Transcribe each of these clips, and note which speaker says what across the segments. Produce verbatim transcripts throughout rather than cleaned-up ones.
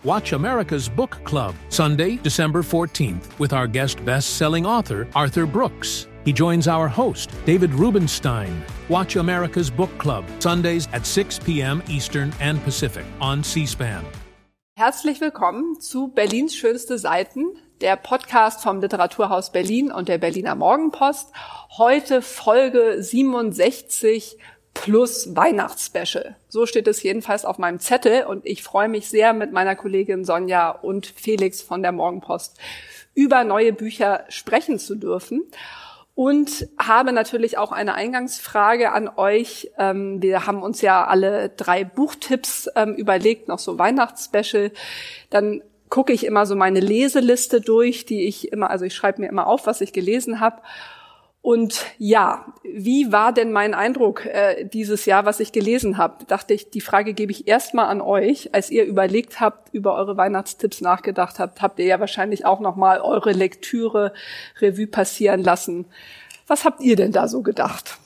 Speaker 1: Watch America's Book Club, Sunday, December fourteenth, with our guest best-selling author, Arthur Brooks. He joins our host, David Rubenstein. Watch America's Book Club, Sundays at six p.m. Eastern and Pacific on C-SPAN.
Speaker 2: Herzlich willkommen zu Berlins schönste Seiten, der Podcast vom Literaturhaus Berlin und der Berliner Morgenpost. Heute Folge siebenundsechzig plus Weihnachtsspecial. So steht es jedenfalls auf meinem Zettel und ich freue mich sehr, mit meiner Kollegin Sonja und Felix von der Morgenpost über neue Bücher sprechen zu dürfen. Und habe natürlich auch eine Eingangsfrage an euch. Ähm, wir haben uns ja alle drei Buchtipps ähm, überlegt, noch so Weihnachtsspecial. Dann gucke ich immer so meine Leseliste durch, die ich immer, also ich schreibe mir immer auf, was ich gelesen habe. Und ja, wie war denn mein Eindruck äh, dieses Jahr, was ich gelesen habe? Dachte ich, die Frage gebe ich erstmal an euch. Als ihr überlegt habt, über eure Weihnachtstipps nachgedacht habt, habt ihr ja wahrscheinlich auch nochmal eure Lektüre Revue passieren lassen. Was habt ihr denn da so gedacht?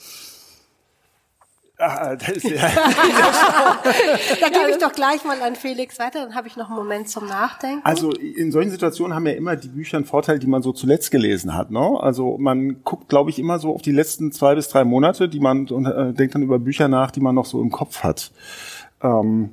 Speaker 3: Ah, das ist ja
Speaker 4: Da gebe ich doch gleich mal an Felix weiter, dann habe ich noch einen Moment zum Nachdenken.
Speaker 3: Also in solchen Situationen haben ja immer die Bücher einen Vorteil, die man so zuletzt gelesen hat. Ne? Also man guckt, glaube ich, immer so auf die letzten zwei bis drei Monate, die man und äh, denkt dann über Bücher nach, die man noch so im Kopf hat. Ähm,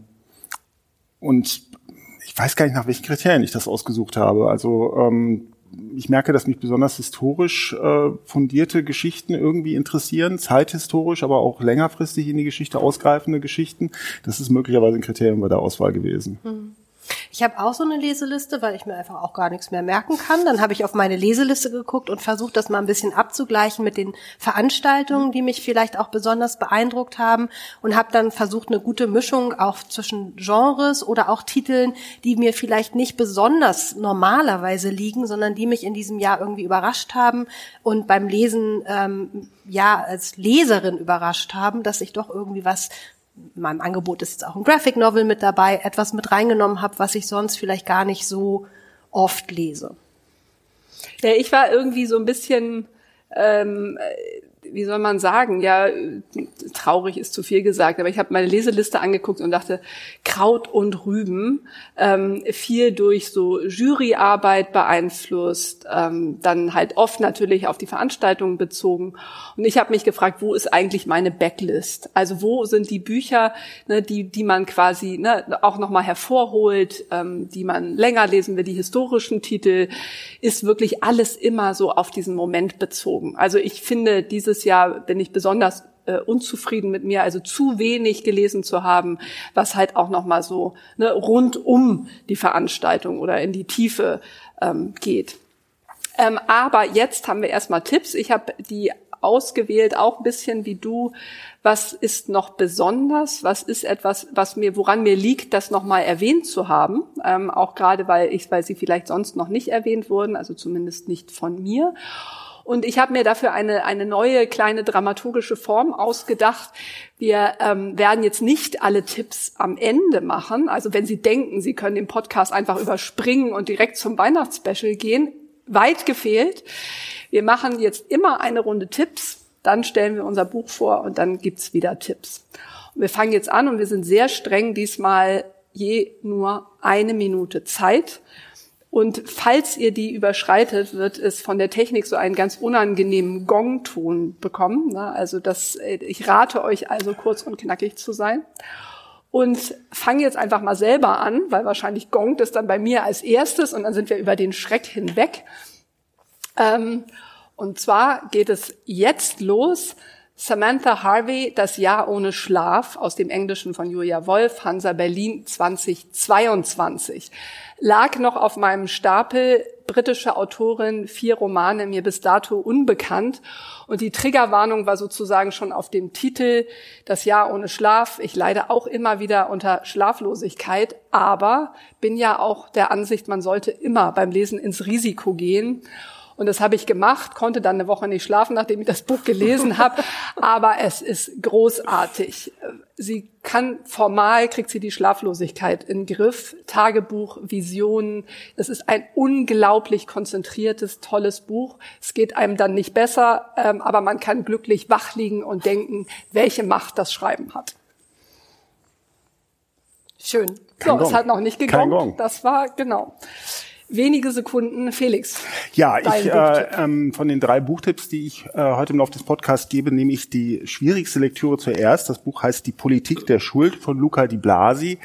Speaker 3: und ich weiß gar nicht, nach welchen Kriterien ich das ausgesucht habe. Also ähm, ich merke, dass mich besonders historisch äh, fundierte Geschichten irgendwie interessieren, zeithistorisch, aber auch längerfristig in die Geschichte ausgreifende Geschichten. Das ist möglicherweise ein Kriterium bei der Auswahl gewesen.
Speaker 4: Hm. Ich habe auch so eine Leseliste, weil ich mir einfach auch gar nichts mehr merken kann. Dann habe ich auf meine Leseliste geguckt und versucht, das mal ein bisschen abzugleichen mit den Veranstaltungen, die mich vielleicht auch besonders beeindruckt haben und habe dann versucht, eine gute Mischung auch zwischen Genres oder auch Titeln, die mir vielleicht nicht besonders normalerweise liegen, sondern die mich in diesem Jahr irgendwie überrascht haben und beim Lesen ähm, ja als Leserin überrascht haben, dass ich doch irgendwie was in meinem Angebot ist jetzt auch ein Graphic Novel mit dabei, etwas mit reingenommen habe, was ich sonst vielleicht gar nicht so oft lese.
Speaker 2: Ja, ich war irgendwie so ein bisschen, ähm, wie soll man sagen, ja, traurig ist zu viel gesagt, aber ich habe meine Leseliste angeguckt und dachte, Kraut und Rüben, ähm, viel durch so Juryarbeit beeinflusst, ähm, dann halt oft natürlich auf die Veranstaltungen bezogen. Und ich habe mich gefragt, wo ist eigentlich meine Backlist? Also wo sind die Bücher, ne, die die man quasi ne, auch nochmal hervorholt, ähm, die man länger lesen will, die historischen Titel, ist wirklich alles immer so auf diesen Moment bezogen. Also ich finde, dieses Jahr bin ich besonders äh, unzufrieden mit mir, also zu wenig gelesen zu haben, was halt auch nochmal so ne, rund um die Veranstaltung oder in die Tiefe ähm, geht. Ähm, aber jetzt haben wir erstmal Tipps. Ich habe die ausgewählt, auch ein bisschen wie du. Was ist noch besonders? Was ist etwas, was mir, woran mir liegt, das nochmal erwähnt zu haben? Ähm, auch gerade, weil ich, weil sie vielleicht sonst noch nicht erwähnt wurden, also zumindest nicht von mir. Und ich habe mir dafür eine eine neue kleine dramaturgische Form ausgedacht. Wir ähm, werden jetzt nicht alle Tipps am Ende machen. Also wenn Sie denken, Sie können den Podcast einfach überspringen und direkt zum Weihnachtsspecial gehen, weit gefehlt. Wir machen jetzt immer eine Runde Tipps, dann stellen wir unser Buch vor und dann gibt's wieder Tipps. Und wir fangen jetzt an und wir sind sehr streng, diesmal je nur eine Minute Zeit. Und falls ihr die überschreitet, wird es von der Technik so einen ganz unangenehmen Gongton bekommen. Also das, ich rate euch also, kurz und knackig zu sein. Und fange jetzt einfach mal selber an, weil wahrscheinlich gongt es dann bei mir als erstes und dann sind wir über den Schreck hinweg. Ähm, und zwar geht es jetzt los. Samantha Harvey, Das Jahr ohne Schlaf, aus dem Englischen von Julia Wolf, Hansa Berlin zweitausendzweiundzwanzig. Lag noch auf meinem Stapel, britische Autorin, vier Romane, mir bis dato unbekannt. Und die Triggerwarnung war sozusagen schon auf dem Titel, Das Jahr ohne Schlaf. Ich leide auch immer wieder unter Schlaflosigkeit, aber bin ja auch der Ansicht, man sollte immer beim Lesen ins Risiko gehen. Und das habe ich gemacht, konnte dann eine Woche nicht schlafen, nachdem ich das Buch gelesen habe. Aber es ist großartig. Sie kann formal, kriegt sie die Schlaflosigkeit in den Griff. Tagebuch, Visionen. Es ist ein unglaublich konzentriertes, tolles Buch. Es geht einem dann nicht besser, aber man kann glücklich wach liegen und denken, welche Macht das Schreiben hat.
Speaker 4: Schön.
Speaker 2: So,
Speaker 3: Kein
Speaker 2: es
Speaker 3: Gong.
Speaker 2: hat noch nicht
Speaker 3: Kein
Speaker 2: gegongt.
Speaker 3: Gong.
Speaker 2: Das war, genau. Wenige Sekunden, Felix.
Speaker 3: Ja,
Speaker 2: dein
Speaker 3: ich
Speaker 2: Buchtipp.
Speaker 3: äh, ähm, von den drei Buchtipps, die ich äh, heute im Laufe des Podcasts gebe, nehme ich die schwierigste Lektüre zuerst. Das Buch heißt Die Politik der Schuld von Luca Di Blasi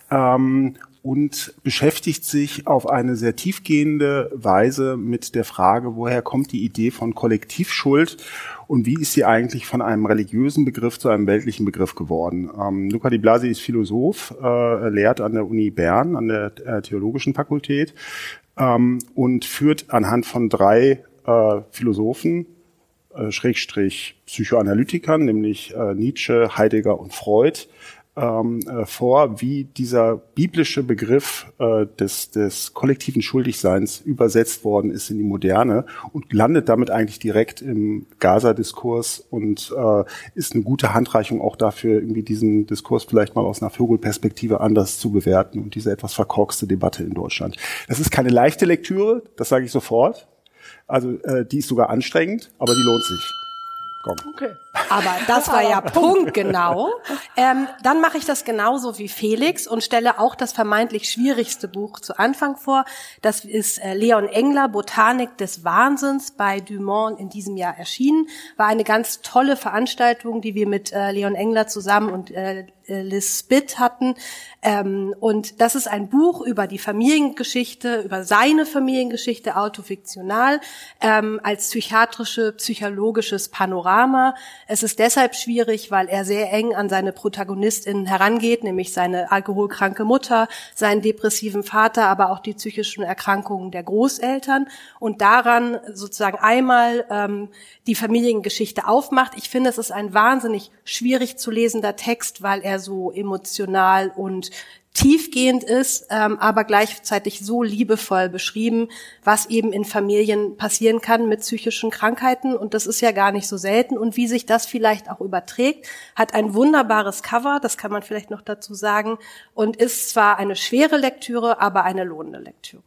Speaker 3: ähm, und beschäftigt sich auf eine sehr tiefgehende Weise mit der Frage, woher kommt die Idee von Kollektivschuld und wie ist sie eigentlich von einem religiösen Begriff zu einem weltlichen Begriff geworden. Ähm, Luca Di Blasi ist Philosoph, äh, lehrt an der Uni Bern, an der äh, Theologischen Fakultät ähm, und führt anhand von drei äh, Philosophen, äh, Schrägstrich Psychoanalytikern, nämlich äh, Nietzsche, Heidegger und Freud, ähm, äh, vor, wie dieser biblische Begriff äh, des, des kollektiven Schuldigseins übersetzt worden ist in die Moderne und landet damit eigentlich direkt im Gaza-Diskurs und äh, ist eine gute Handreichung auch dafür, irgendwie diesen Diskurs vielleicht mal aus einer Vogelperspektive anders zu bewerten und diese etwas verkorkste Debatte in Deutschland. Das ist keine leichte Lektüre, das sage ich sofort. Also äh, die ist sogar anstrengend, aber die lohnt sich. Komm.
Speaker 2: Okay.
Speaker 4: Aber das war ja punktgenau. Ähm, dann mache ich das genauso wie Felix und stelle auch das vermeintlich schwierigste Buch zu Anfang vor. Das ist äh, Leon Engler, Botanik des Wahnsinns, bei Dumont in diesem Jahr erschienen. War eine ganz tolle Veranstaltung, die wir mit äh, Leon Engler zusammen und äh, Liz Spitt hatten. Ähm, und das ist ein Buch über die Familiengeschichte, über seine Familiengeschichte, autofiktional, ähm, als psychiatrische, psychologisches Panorama. Es ist deshalb schwierig, weil er sehr eng an seine ProtagonistInnen herangeht, nämlich seine alkoholkranke Mutter, seinen depressiven Vater, aber auch die psychischen Erkrankungen der Großeltern und daran sozusagen einmal ähm, die Familiengeschichte aufmacht. Ich finde, es ist ein wahnsinnig schwierig zu lesender Text, weil er so emotional und tiefgehend ist, ähm, aber gleichzeitig so liebevoll beschrieben, was eben in Familien passieren kann mit psychischen Krankheiten. Und das ist ja gar nicht so selten. Und wie sich das vielleicht auch überträgt, hat ein wunderbares Cover, das kann man vielleicht noch dazu sagen, und ist zwar eine schwere Lektüre, aber eine lohnende Lektüre.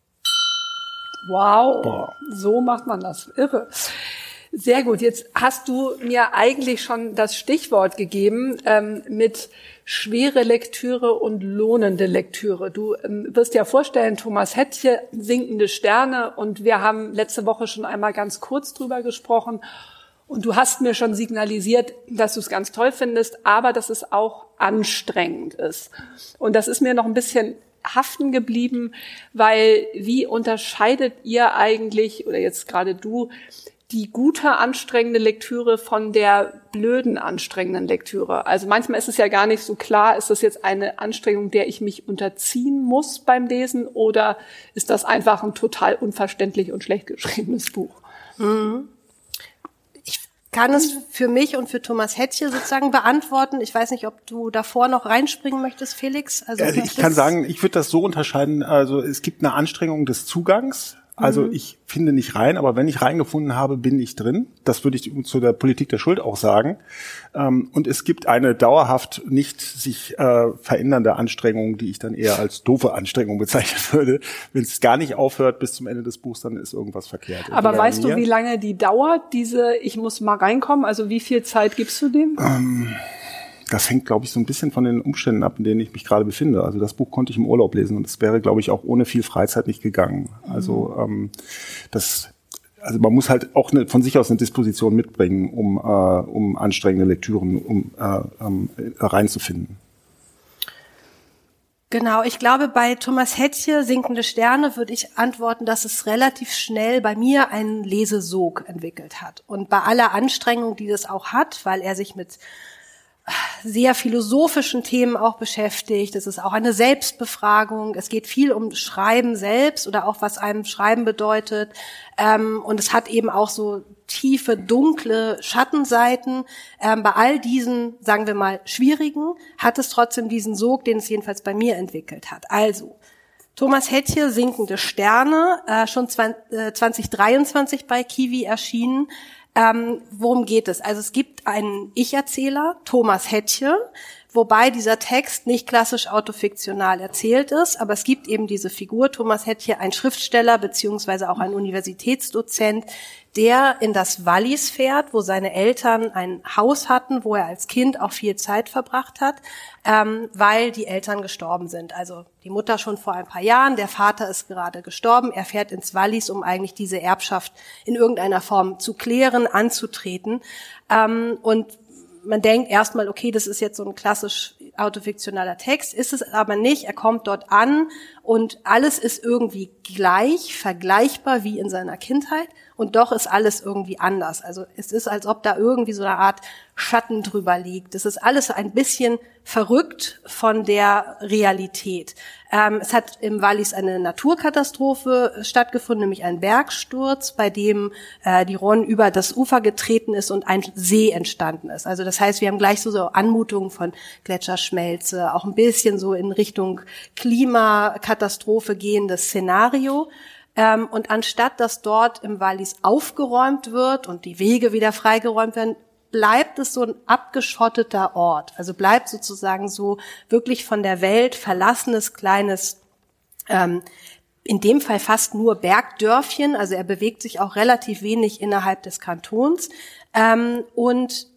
Speaker 2: Wow,
Speaker 3: Boah.
Speaker 2: So macht man das. Irre. Sehr gut. Jetzt hast du mir eigentlich schon das Stichwort gegeben ähm, mit schwere Lektüre und lohnende Lektüre. Du ähm, wirst dir vorstellen, Thomas Hettche, Sinkende Sterne, und wir haben letzte Woche schon einmal ganz kurz drüber gesprochen. Und du hast mir schon signalisiert, dass du es ganz toll findest, aber dass es auch anstrengend ist. Und das ist mir noch ein bisschen haften geblieben, weil wie unterscheidet ihr eigentlich, oder jetzt gerade du, die gute, anstrengende Lektüre von der blöden, anstrengenden Lektüre? Also manchmal ist es ja gar nicht so klar, ist das jetzt eine Anstrengung, der ich mich unterziehen muss beim Lesen, oder ist das einfach ein total unverständlich und schlecht geschriebenes Buch?
Speaker 4: Mhm. Ich kann es für mich und für Thomas Hettche sozusagen beantworten. Ich weiß nicht, ob du davor noch reinspringen möchtest, Felix. Also,
Speaker 3: Also ich kann sagen, ich würde das so unterscheiden, also es gibt eine Anstrengung des Zugangs. Also mhm. ich finde nicht rein, aber wenn ich reingefunden habe, bin ich drin. Das würde ich zu der Politik der Schuld auch sagen. Und es gibt eine dauerhaft nicht sich äh, verändernde Anstrengung, die ich dann eher als doofe Anstrengung bezeichnen würde. Wenn es gar nicht aufhört bis zum Ende des Buchs, dann ist irgendwas verkehrt.
Speaker 2: Aber weißt du, wie lange die dauert, diese ich muss mal reinkommen? Also wie viel Zeit gibst du dem?
Speaker 3: Ähm, Das hängt, glaube ich, so ein bisschen von den Umständen ab, in denen ich mich gerade befinde. Also das Buch konnte ich im Urlaub lesen und es wäre, glaube ich, auch ohne viel Freizeit nicht gegangen. Also ähm, das, also man muss halt auch eine, von sich aus eine Disposition mitbringen, um, äh, um anstrengende Lektüren um äh, ähm, reinzufinden.
Speaker 4: Genau, ich glaube, bei Thomas Hettche, Sinkende Sterne, würde ich antworten, dass es relativ schnell bei mir einen Lesesog entwickelt hat. Und bei aller Anstrengung, die das auch hat, weil er sich mit sehr philosophischen Themen auch beschäftigt. Es ist auch eine Selbstbefragung. Es geht viel um Schreiben selbst oder auch, was einem Schreiben bedeutet. Und es hat eben auch so tiefe, dunkle Schattenseiten. Bei all diesen, sagen wir mal, schwierigen, hat es trotzdem diesen Sog, den es jedenfalls bei mir entwickelt hat. Also, Thomas Hettche, Sinkende Sterne, schon zwanzig dreiundzwanzig bei Kiwi erschienen. Ähm, worum geht es? Also es gibt einen Ich-Erzähler, Thomas Hettche, wobei dieser Text nicht klassisch autofiktional erzählt ist, aber es gibt eben diese Figur, Thomas Hettche, ein Schriftsteller beziehungsweise auch ein Universitätsdozent, der in das Wallis fährt, wo seine Eltern ein Haus hatten, wo er als Kind auch viel Zeit verbracht hat, ähm, weil die Eltern gestorben sind. Also die Mutter schon vor ein paar Jahren, der Vater ist gerade gestorben. Er fährt ins Wallis, um eigentlich diese Erbschaft in irgendeiner Form zu klären, anzutreten. Ähm, und man denkt erstmal, okay, das ist jetzt so ein klassisch autofiktionaler Text, ist es aber nicht. Er kommt dort an und alles ist irgendwie gleich, vergleichbar wie in seiner Kindheit und doch ist alles irgendwie anders. Also es ist, als ob da irgendwie so eine Art Schatten drüber liegt. Es ist alles ein bisschen verrückt von der Realität. Ähm, es hat im Wallis eine Naturkatastrophe stattgefunden, nämlich ein Bergsturz, bei dem äh, die Rhône über das Ufer getreten ist und ein See entstanden ist. Also das heißt, wir haben gleich so, so Anmutungen von Gletscherschmelze, auch ein bisschen so in Richtung Klimakatastrophe gehendes Szenario. Ähm, und anstatt dass dort im Wallis aufgeräumt wird und die Wege wieder freigeräumt werden, bleibt es so ein abgeschotteter Ort. Also bleibt sozusagen so wirklich von der Welt verlassenes kleines, ähm, in dem Fall fast nur Bergdörfchen. Also er bewegt sich auch relativ wenig innerhalb des Kantons. Ähm, und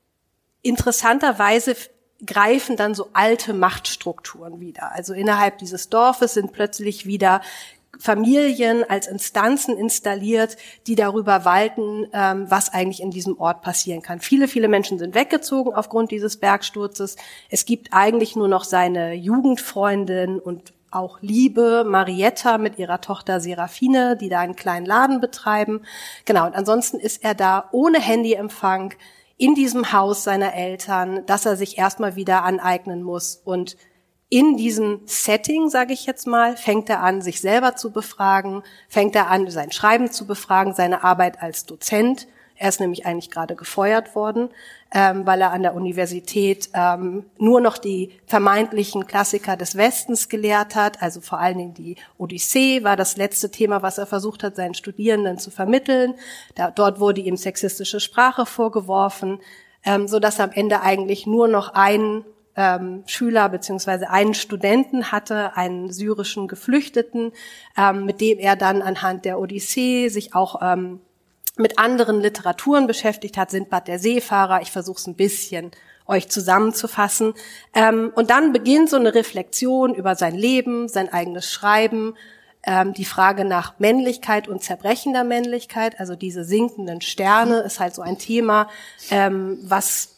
Speaker 4: interessanterweise greifen dann so alte Machtstrukturen wieder. Also innerhalb dieses Dorfes sind plötzlich wieder Familien als Instanzen installiert, die darüber walten, ähm, was eigentlich in diesem Ort passieren kann. Viele, viele Menschen sind weggezogen aufgrund dieses Bergsturzes. Es gibt eigentlich nur noch seine Jugendfreundin und auch Liebe, Marietta mit ihrer Tochter Serafine, die da einen kleinen Laden betreiben. Genau, und ansonsten ist er da ohne Handyempfang in diesem Haus seiner Eltern, dass er sich erstmal wieder aneignen muss. Und in diesem Setting, sage ich jetzt mal, fängt er an, sich selber zu befragen, fängt er an, sein Schreiben zu befragen, seine Arbeit als Dozent. Er ist nämlich eigentlich gerade gefeuert worden, ähm, weil er an der Universität ähm, nur noch die vermeintlichen Klassiker des Westens gelehrt hat. Also vor allen Dingen die Odyssee war das letzte Thema, was er versucht hat, seinen Studierenden zu vermitteln. Da, dort wurde ihm sexistische Sprache vorgeworfen, ähm, so dass er am Ende eigentlich nur noch einen Ähm, Schüler beziehungsweise einen Studenten hatte, einen syrischen Geflüchteten, ähm, mit dem er dann anhand der Odyssee sich auch ähm, mit anderen Literaturen beschäftigt hat, Sindbad der Seefahrer. Ich versuche es ein bisschen euch zusammenzufassen. Ähm, und dann beginnt so eine Reflexion über sein Leben, sein eigenes Schreiben, ähm, die Frage nach Männlichkeit und zerbrechender Männlichkeit, also diese sinkenden Sterne ist halt so ein Thema, ähm, was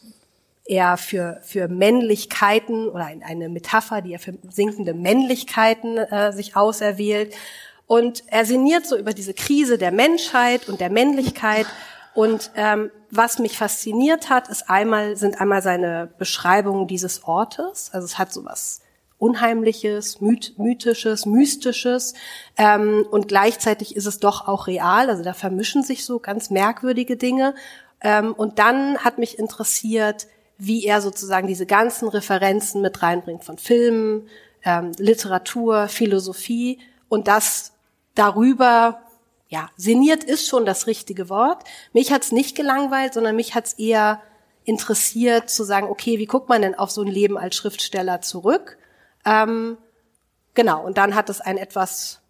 Speaker 4: er für für Männlichkeiten oder eine Metapher, die er für sinkende Männlichkeiten äh, sich auserwählt. Und er sinniert so über diese Krise der Menschheit und der Männlichkeit. Und ähm, was mich fasziniert hat, ist einmal sind einmal seine Beschreibungen dieses Ortes. Also es hat so was Unheimliches, myth, mythisches, mystisches ähm, und gleichzeitig ist es doch auch real. Also da vermischen sich so ganz merkwürdige Dinge. Ähm, und dann hat mich interessiert, wie er sozusagen diese ganzen Referenzen mit reinbringt von Filmen, ähm, Literatur, Philosophie und das darüber, ja, sinniert ist schon das richtige Wort. Mich hat's nicht gelangweilt, sondern mich hat's eher interessiert zu sagen, okay, wie guckt man denn auf so ein Leben als Schriftsteller zurück? Ähm, genau, und dann hat es ein etwas,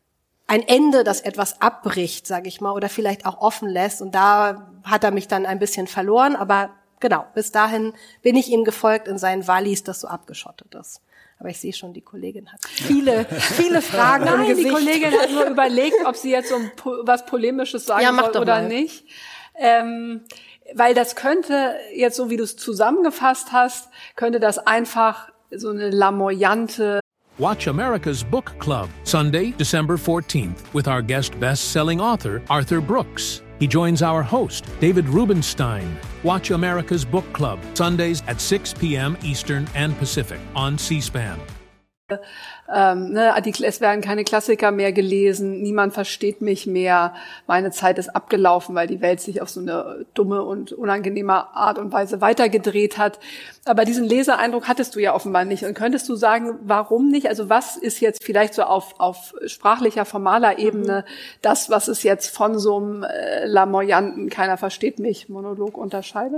Speaker 4: ein Ende, das etwas abbricht, sage ich mal, oder vielleicht auch offen lässt und da hat er mich dann ein bisschen verloren, aber genau, bis dahin bin ich ihm gefolgt in seinen Wallis, das so abgeschottet ist. Aber ich sehe schon, die Kollegin hat viele, viele Fragen im
Speaker 2: Nein,
Speaker 4: Gesicht.
Speaker 2: die Kollegin hat nur überlegt, ob sie jetzt so ein, was Polemisches sagen
Speaker 4: ja,
Speaker 2: soll oder
Speaker 4: mal.
Speaker 2: nicht. Ähm, weil das könnte, jetzt so wie du es zusammengefasst hast, könnte das einfach so eine lamoyante
Speaker 1: Watch America's Book Club, Sunday, December fourteenth, with our guest best-selling author, Arthur Brooks. He joins our host, David Rubenstein. Watch America's Book Club, Sundays at six p.m. Eastern and Pacific on C-SPAN.
Speaker 2: Ähm, ne, die, es werden keine Klassiker mehr gelesen, niemand versteht mich mehr, meine Zeit ist abgelaufen, weil die Welt sich auf so eine dumme und unangenehme Art und Weise weitergedreht hat. Aber diesen Leseeindruck hattest du ja offenbar nicht. Und könntest du sagen, warum nicht? Also was ist jetzt vielleicht so auf, auf sprachlicher, formaler Ebene mhm. das, was es jetzt von so einem äh, lamoyanten, keiner versteht mich Monolog unterscheidet?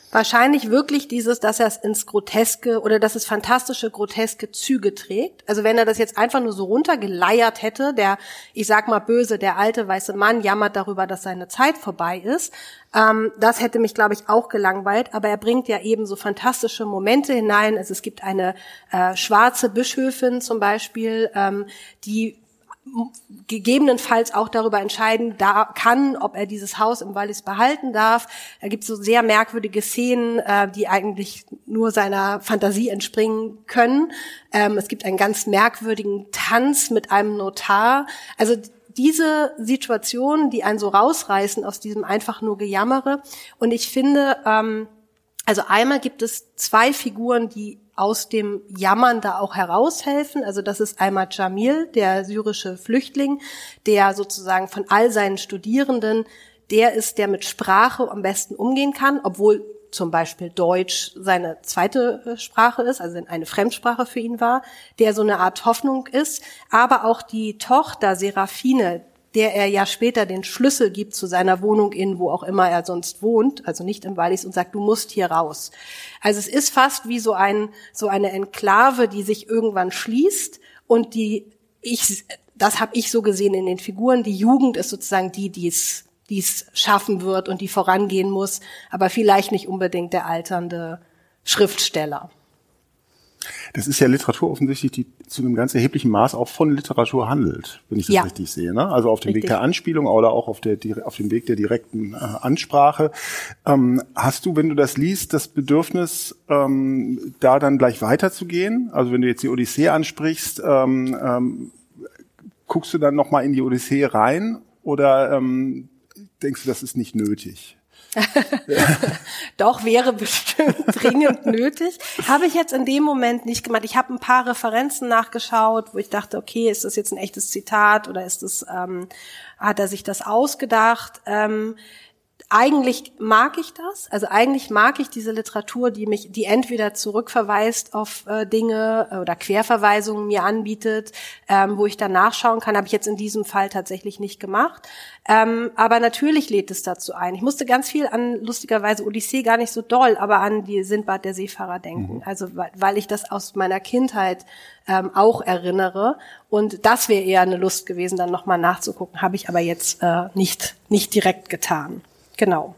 Speaker 4: Wahrscheinlich wirklich dieses, dass er es ins Groteske oder dass es fantastische, groteske Züge trägt. Also wenn er das jetzt einfach nur so runtergeleiert hätte, der, ich sag mal böse, der alte weiße Mann jammert darüber, dass seine Zeit vorbei ist, ähm, das hätte mich, glaube ich, auch gelangweilt. Aber er bringt ja eben so fantastische Momente hinein. Also es gibt eine äh, schwarze Bischöfin zum Beispiel, ähm, die gegebenenfalls auch darüber entscheiden da kann, ob er dieses Haus im Wallis behalten darf. Da gibt es so sehr merkwürdige Szenen, äh, die eigentlich nur seiner Fantasie entspringen können. Ähm, es gibt einen ganz merkwürdigen Tanz mit einem Notar. Also diese Situationen, die einen so rausreißen aus diesem einfach nur Gejammere. Und ich finde, ähm, also einmal gibt es zwei Figuren, die aus dem Jammern da auch heraushelfen. Also das ist einmal Jamil, der syrische Flüchtling, der sozusagen von all seinen Studierenden der ist, der mit Sprache am besten umgehen kann, obwohl zum Beispiel Deutsch seine zweite Sprache ist, also eine Fremdsprache für ihn war, der so eine Art Hoffnung ist. Aber auch die Tochter Serafine, der er ja später den Schlüssel gibt zu seiner Wohnung in, wo auch immer er sonst wohnt, also nicht im Wallis, und sagt, du musst hier raus. Also es ist fast wie so ein so eine Enklave, die sich irgendwann schließt und die ich das habe ich so gesehen in den Figuren, die Jugend ist sozusagen die, die es die es schaffen wird und die vorangehen muss, aber vielleicht nicht unbedingt der alternde Schriftsteller.
Speaker 3: Das ist ja Literatur offensichtlich, die zu einem ganz erheblichen Maß auch von Literatur handelt, wenn ich das
Speaker 4: ja.
Speaker 3: richtig sehe. Ne? Also auf dem
Speaker 4: Richtig.
Speaker 3: Weg der Anspielung oder auch auf, der, auf dem Weg der direkten äh, Ansprache. Ähm, hast du, wenn du das liest, das Bedürfnis, ähm, da dann gleich weiterzugehen? Also wenn du jetzt die Odyssee ansprichst, ähm, ähm, guckst du dann nochmal in die Odyssee rein oder ähm, denkst du, das ist nicht nötig?
Speaker 4: Doch, wäre bestimmt dringend nötig. Habe ich jetzt in dem Moment nicht gemacht. Ich habe ein paar Referenzen nachgeschaut, wo ich dachte, okay, ist das jetzt ein echtes Zitat oder ist das, ähm, hat er sich das ausgedacht? Ähm, Eigentlich mag ich das, also eigentlich mag ich diese Literatur, die mich, die entweder zurückverweist auf äh, Dinge oder Querverweisungen mir anbietet, ähm, wo ich dann nachschauen kann, habe ich jetzt in diesem Fall tatsächlich nicht gemacht. Ähm, aber natürlich lädt es dazu ein. Ich musste ganz viel an, lustigerweise Odyssee gar nicht so doll, aber an die Sindbad der Seefahrer denken. Mhm. Also weil, weil ich das aus meiner Kindheit ähm, auch erinnere. Und das wäre eher eine Lust gewesen, dann nochmal nachzugucken. Habe ich aber jetzt äh, nicht nicht direkt getan. Genau.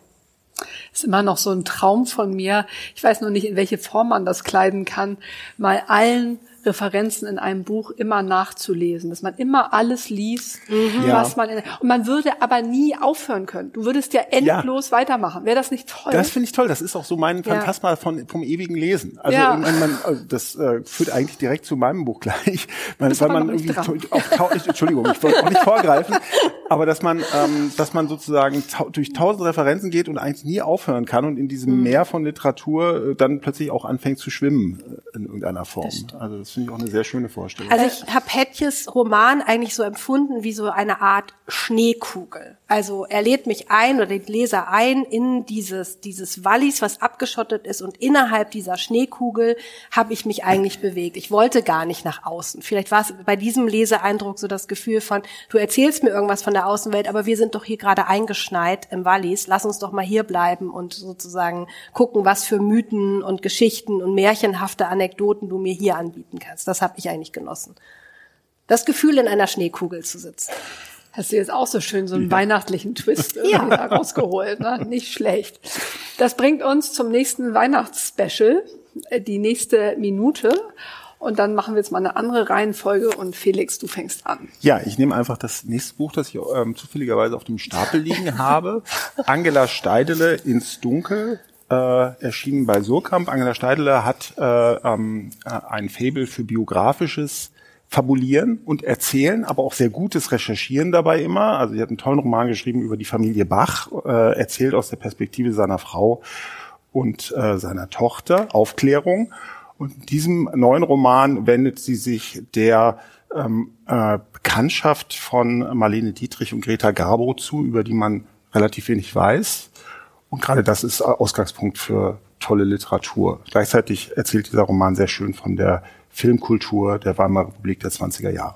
Speaker 2: Ist immer noch so ein Traum von mir. Ich weiß nur nicht, in welche Form man das kleiden kann, mal allen Referenzen in einem Buch immer nachzulesen, dass man immer alles liest, mhm. was ja. man in, und man würde aber nie aufhören können. Du würdest ja endlos ja. weitermachen. Wäre das nicht toll?
Speaker 3: Das finde ich toll. Das ist auch so mein Phantasma ja. von vom ewigen Lesen. Also
Speaker 2: ja.
Speaker 3: man, man, das äh, führt eigentlich direkt zu meinem Buch gleich, weil, weil man irgendwie auch, Entschuldigung, ich wollte auch nicht vorgreifen, aber dass man ähm, dass man sozusagen ta- durch tausend Referenzen geht und eigentlich nie aufhören kann und in diesem mhm. Meer von Literatur äh, dann plötzlich auch anfängt zu schwimmen äh, in irgendeiner Form. Also das finde ich auch eine sehr schöne Vorstellung.
Speaker 4: Also ich habe Hetjes Roman eigentlich so empfunden wie so eine Art Schneekugel. Also er lädt mich ein oder den Leser ein in dieses dieses Wallis, was abgeschottet ist, und innerhalb dieser Schneekugel habe ich mich eigentlich bewegt. Ich wollte gar nicht nach außen. Vielleicht war es bei diesem Leseeindruck so das Gefühl von, du erzählst mir irgendwas von der Außenwelt, aber wir sind doch hier gerade eingeschneit im Wallis. Lass uns doch mal hier bleiben und sozusagen gucken, was für Mythen und Geschichten und märchenhafte Anekdoten du mir hier anbieten kannst. Das habe ich eigentlich genossen. Das Gefühl, in einer Schneekugel zu sitzen.
Speaker 2: Hast du jetzt auch so schön so einen ja. weihnachtlichen Twist ja. rausgeholt, ne? Nicht schlecht. Das bringt uns zum nächsten Weihnachtsspecial, die nächste Minute. Und dann machen wir jetzt mal eine andere Reihenfolge und Felix, du fängst an.
Speaker 3: Ja, ich nehme einfach das nächste Buch, das ich ähm, zufälligerweise auf dem Stapel liegen habe. Angela Steidele, Ins Dunkel, äh, erschienen bei Surkamp. Angela Steidele hat äh, ähm, ein Faible für biografisches Fabulieren und Erzählen, aber auch sehr gutes Recherchieren dabei immer. Also sie hat einen tollen Roman geschrieben über die Familie Bach, äh, erzählt aus der Perspektive seiner Frau und äh, seiner Tochter, Aufklärung. Und in diesem neuen Roman wendet sie sich der ähm, äh, Bekanntschaft von Marlene Dietrich und Greta Garbo zu, über die man relativ wenig weiß. Und gerade das ist Ausgangspunkt für tolle Literatur. Gleichzeitig erzählt dieser Roman sehr schön von der Filmkultur der Weimarer Republik der zwanziger Jahre.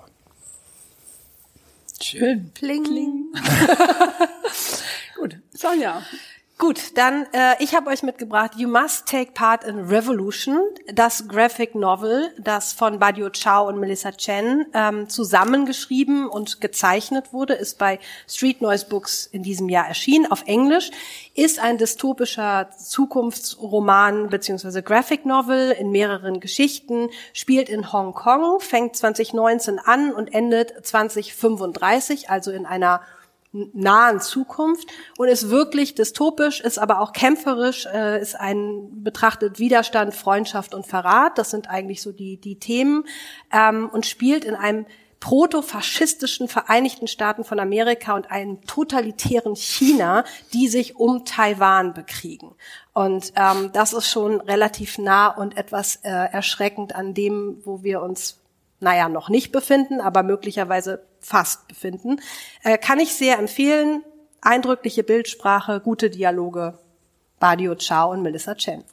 Speaker 2: Schön.
Speaker 4: Pling. Pling.
Speaker 2: Gut, Sonja.
Speaker 4: Gut, dann äh, ich habe euch mitgebracht You Must Take Part in Revolution, das Graphic Novel, das von Badiou Chao und Melissa Chen ähm, zusammengeschrieben und gezeichnet wurde, ist bei Street Noise Books in diesem Jahr erschienen, auf Englisch, ist ein dystopischer Zukunftsroman bzw. Graphic Novel in mehreren Geschichten, spielt in Hongkong, fängt zwanzig neunzehn an und endet zwanzig fünfunddreißig, also in einer nahen Zukunft und ist wirklich dystopisch, ist aber auch kämpferisch, äh, ist ein betrachtet Widerstand, Freundschaft und Verrat. Das sind eigentlich so die die Themen ähm, und spielt in einem protofaschistischen Vereinigten Staaten von Amerika und einem totalitären China, die sich um Taiwan bekriegen. Und ähm, das ist schon relativ nah und etwas äh, erschreckend an dem, wo wir uns naja, noch nicht befinden, aber möglicherweise fast befinden. Äh, kann ich sehr empfehlen. Eindrückliche Bildsprache, gute Dialoge. Badiou Chao und Melissa Chen.